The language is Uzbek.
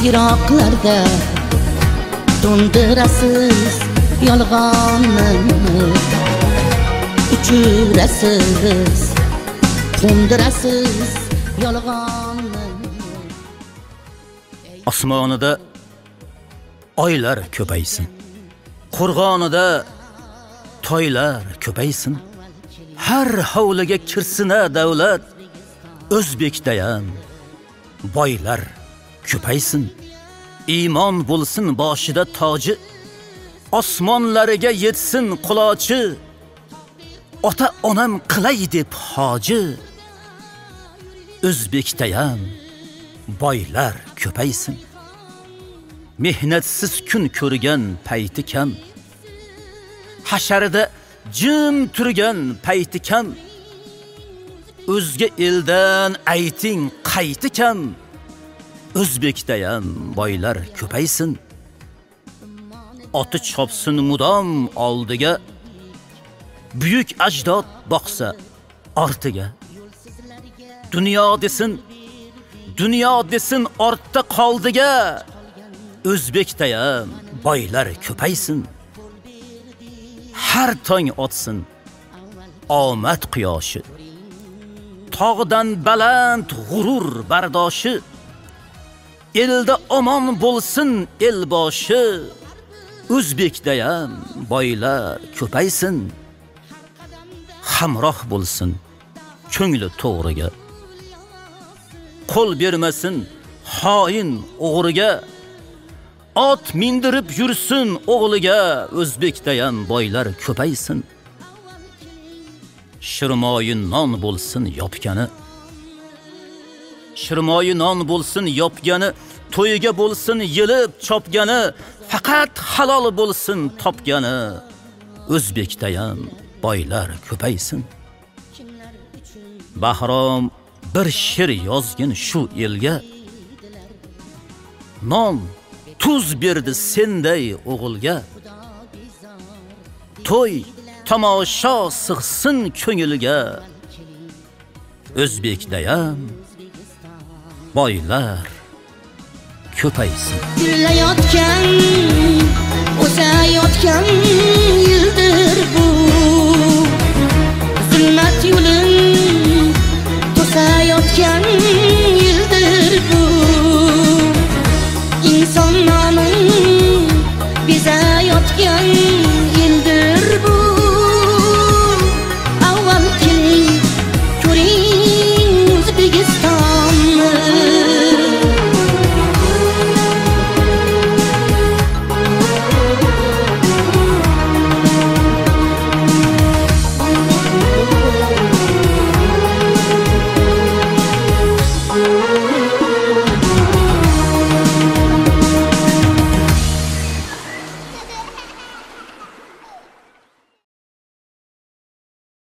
yiroqlarda to'ndirasiz yolg'onni, uchirasiz, qo'ndirasiz yolg'onni. Osmonida oylar ko'paysin, qo'rg'onida toylar ko'paysin. Har hovliga kirsina davlat, O'zbekdayam boylar ko'paysin. Iymon bo'lsin boshida toji, osmonlariga yetsin qulochi. Ota onam qilay deb hoji, O'zbekdayam boylar ko'paysin. Mehnatsiz kun ko'rgan payti kam, hasharida jim turgan payti kam. O'zga eldan ayting qayti kam, O'zbekdayam boylar ko'paysin. Oti chopsin mudom oldiga, buyuk ajdod boqsa ortiga. Dunyo desin ortda qoldiga, O'zbekdayam boylar ko'paysin. Har tong otsin omad quyoshi, tog'dan baland g'urur bardoshi. Elda omon bo'lsin el boshi, O'zbekdayam boylar ko'paysin. Hamroh bo'lsin ko'ngli to'g'riga, qo'l bermasin xoin o'g'riga. Ot mindirib yursin o'g'liga, O'zbekdayam boylar ko'paysin. Shirmoyi non bo'lsin yopgani, shirmoyi non bo'lsin yopgani. To'yiga bo'lsin yilib chopgani, faqat halol bo'lsin topgani. O'zbekdayam boylar ko'paysin. Bahrom bir she'r yozgin shu elga, non tuz berdi senday o'g'ilga. To'y tomosha sig'sin ko'ngilga, O'zbekdayam boylar ko'paysin. Gullayotgan, o'sayotgan yildir bu, zulmat yo'lin to'sayotgan yildir bu. İnson nomin bezayotgan yildir bu. Avval keling ko'ring O'zbekiston.